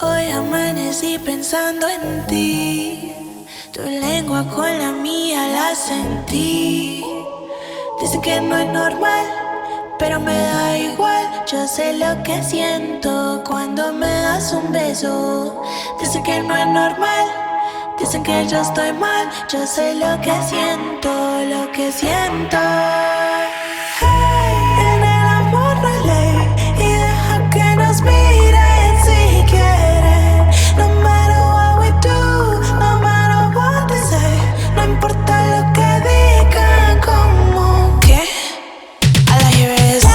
Hoy amanecí pensando en ti. Tu lengua con la mía la sentí. Dicen que no es normal, pero me da igual. Yo sé lo que siento cuando me das un beso. Dicen que no es normal, dicen que yo estoy mal. Yo sé lo que siento, lo que siento. Hey, en el amor no hay ley, y deja que nos miren si quieren. No matter what we do, no matter what they say, no importa lo que digan, como que all I hear is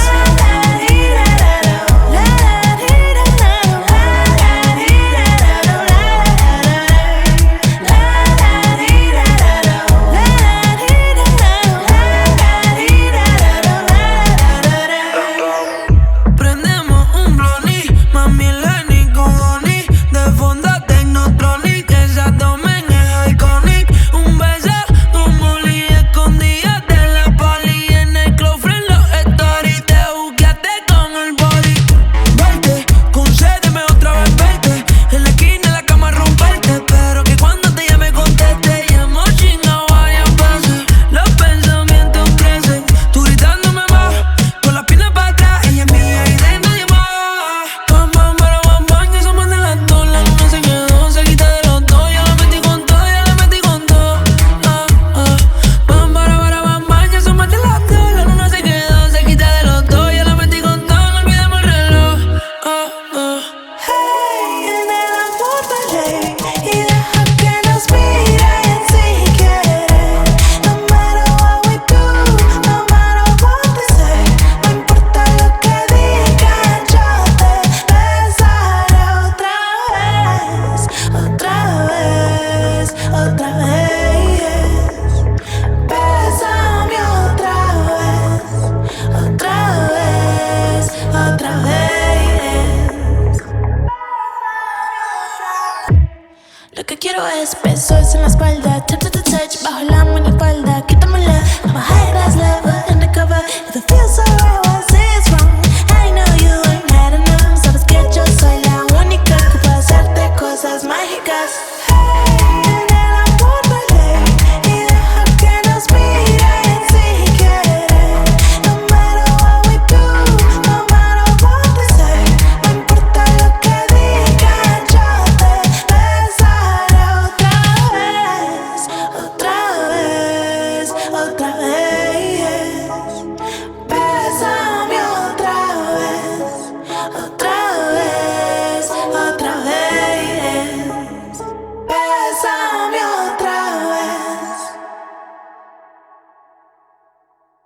lo que quiero es besos en la espalda, touch to touch, bajo la minifalda, quítamela. I'm a high class lover, undercover, if it feels alright.